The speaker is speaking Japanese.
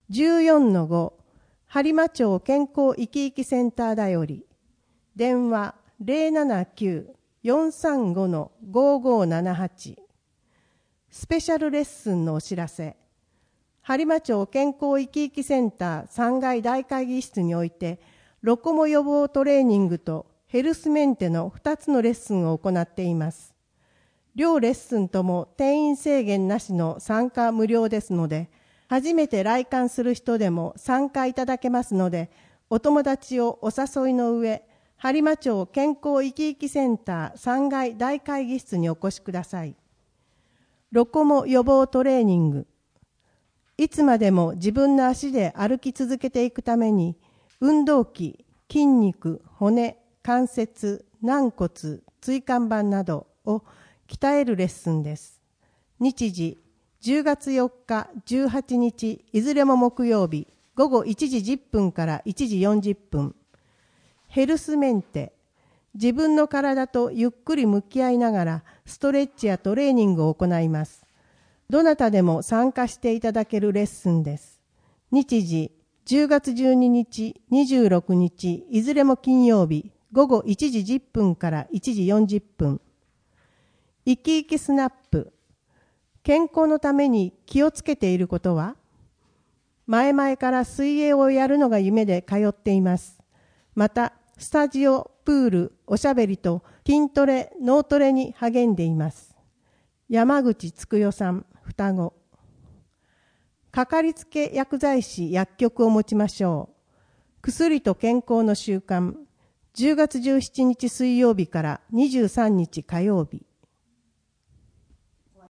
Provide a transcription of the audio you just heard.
14-5 播磨町健康いきいきセンターだより。電話079-435-5578。スペシャルレッスンのお知らせ。播磨町健康いきいきセンター3階大会議室において、ロコモ予防トレーニングとヘルスメンテの2つのレッスンを行っています。両レッスンとも定員制限なしの参加無料ですので、初めて来館する人でも参加いただけますので、お友達をお誘いの上、播磨町健康いきいきセンター3階大会議室にお越しください。ロコモ予防トレーニング。いつまでも自分の足で歩き続けていくために、運動器、筋肉、骨、関節、軟骨、椎間板などを鍛えるレッスンです。日時、10月4日、18日、いずれも木曜日、午後1時10分から1時40分。ヘルスメンテ。自分の体とゆっくり向き合いながら、ストレッチやトレーニングを行います。どなたでも参加していただけるレッスンです。日時、10月12日、26日、いずれも金曜日、午後1時10分から1時40分。いきいきスナップ。健康のために気をつけていることは？前々から水泳をやるのが夢で通っています。また、スタジオ、プール、おしゃべりと筋トレ、脳トレに励んでいます。山口つくよさん、双子。かかりつけ薬剤師薬局を持ちましょう。薬と健康の習慣。10月17日水曜日から23日火曜日。